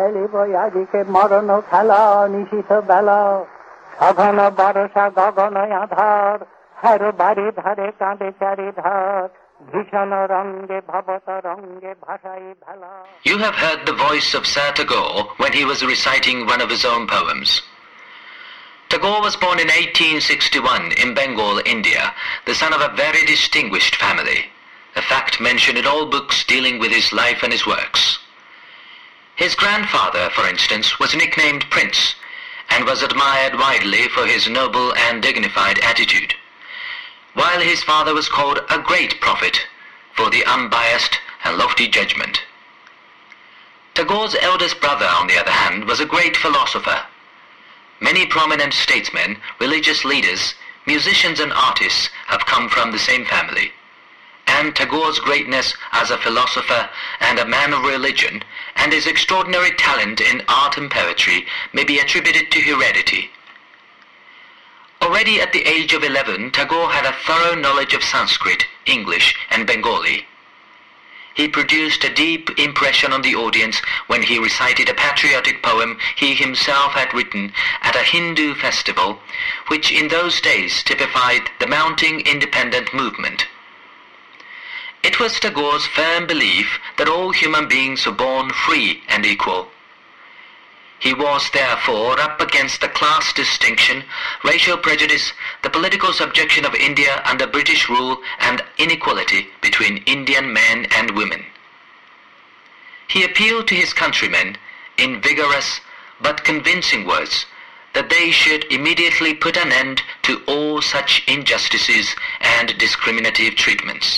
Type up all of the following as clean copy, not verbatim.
খেলিব আজিকে মরণ খেলা নিশিত বেলা সঘন বরষা গগন আধার হর বাড়ি ধারে কাঁদে চারিধার ভীষণ রঙ্গে ভবত রঙ্গে ভাষাই ভেলা. You have heard the voice of Sir Tagore when he was reciting one of his own poems. Tagore was born in 1861 in Bengal, India, the son of a very distinguished family, a fact mentioned in all books dealing with his life and his works. His grandfather, for instance, was nicknamed Prince and was admired widely for his noble and dignified attitude, while his father was called a great prophet for the unbiased and lofty judgment. Tagore's eldest brother, on the other hand, was a great philosopher. Many prominent statesmen, religious leaders, musicians and artists have come from the same family. And Tagore's greatness as a philosopher and a man of religion and his extraordinary talent in art and poetry may be attributed to heredity. Already at the age of 11, Tagore had a thorough knowledge of Sanskrit, English and Bengali. He produced a deep impression on the audience when he recited a patriotic poem he himself had written at a Hindu festival, which in those days typified the mounting independent movement. It was Tagore's firm belief that all human beings were born free and equal. He was therefore up against the class distinction, racial prejudice, the political subjection of India under British rule and inequality between Indian men and women. He appealed to his countrymen in vigorous but convincing words that they should immediately put an end to all such injustices and discriminative treatments.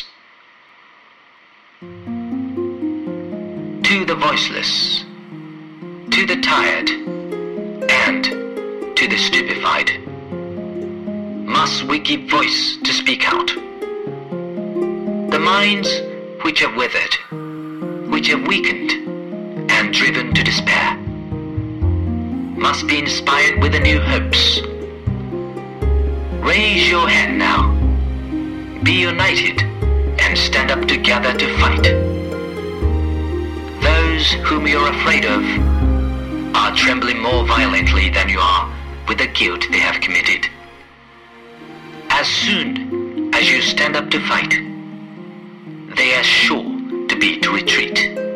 To the voiceless, to the tired, and to the stupefied, must we give voice to speak out. The minds which have withered, which have weakened, and driven to despair, must be inspired with the new hopes. Raise your head now, be united, and stand up together to fight. Those whom you're afraid of are trembling more violently than you are with the guilt they have committed. As soon as you stand up to fight, they are sure to beat retreat.